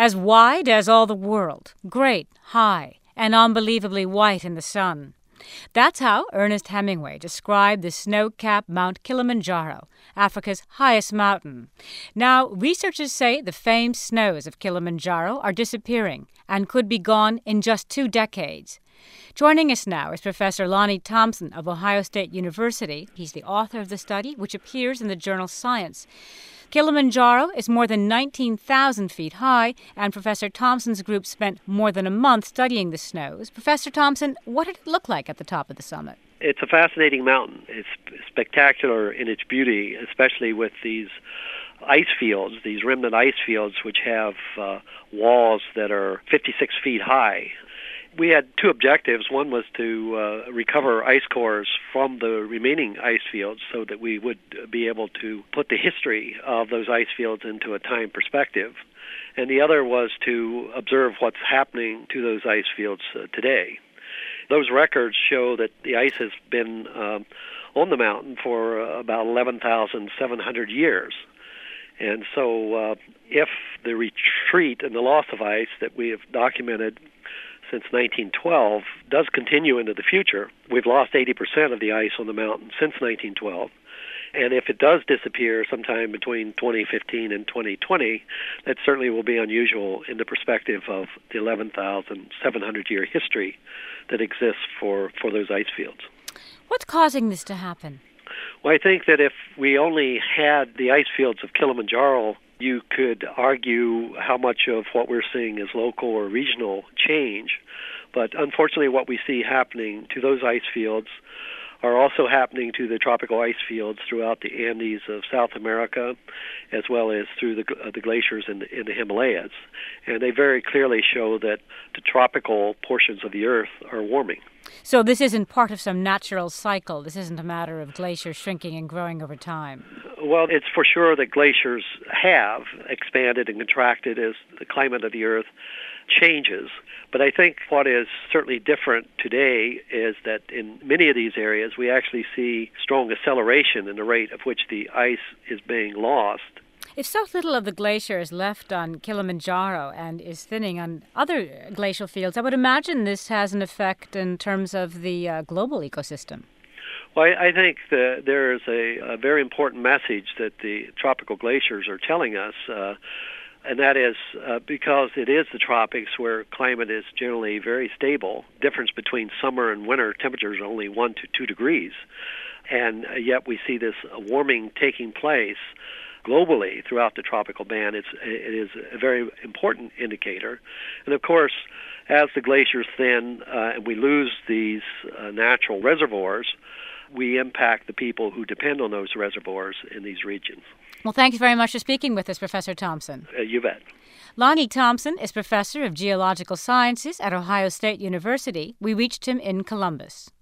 as wide as all the world, great, high, and unbelievably white in the sun. That's how Ernest Hemingway described the snow-capped Mount Kilimanjaro, Africa's highest mountain. Now, researchers say the famed snows of Kilimanjaro are disappearing and could be gone in just 2 decades. Joining us now is Professor Lonnie Thompson of Ohio State University. He's the author of the study, which appears in the journal Science. Kilimanjaro is more than 19,000 feet high, and Professor Thompson's group spent more than a month studying the snows. Professor Thompson, what did it look like at the top of the summit? It's a fascinating mountain. It's spectacular in its beauty, especially with these ice fields, these remnant ice fields, which have walls that are 56 feet high. We had 2 objectives. One was to recover ice cores from the remaining ice fields so that we would be able to put the history of those ice fields into a time perspective. And the other was to observe what's happening to those ice fields today. Those records show that the ice has been on the mountain for about 11,700 years. And so if the retreat and the loss of ice that we have documented since 1912 does continue into the future, we've lost 80% of the ice on the mountain since 1912. And if it does disappear sometime between 2015 and 2020, that certainly will be unusual in the perspective of the 11,700-year history that exists for those ice fields. What's causing this to happen? Well, I think that if we only had the ice fields of Kilimanjaro, you could argue how much of what we're seeing is local or regional change. But unfortunately, what we see happening to those ice fields are also happening to the tropical ice fields throughout the Andes of South America, as well as through the glaciers in the Himalayas. And they very clearly show that the tropical portions of the Earth are warming. So this isn't part of some natural cycle. This isn't a matter of glaciers shrinking and growing over time. Well, it's for sure that glaciers have expanded and contracted as the climate of the Earth changes. But I think what is certainly different today is that in many of these areas, we actually see strong acceleration in the rate of which the ice is being lost. If so little of the glacier is left on Kilimanjaro and is thinning on other glacial fields, I would imagine this has an effect in terms of the global ecosystem. Well, I think that there is a very important message that the tropical glaciers are telling us, and that is because it is the tropics where climate is generally very stable. Difference between summer and winter temperatures are only 1 to 2 degrees, and yet we see this warming taking place globally throughout the tropical band. It is a very important indicator. And of course, as the glaciers thin and we lose these natural reservoirs, we impact the people who depend on those reservoirs in these regions. Well, thank you very much for speaking with us, Professor Thompson. You bet. Lonnie Thompson is Professor of Geological Sciences at Ohio State University. We reached him in Columbus.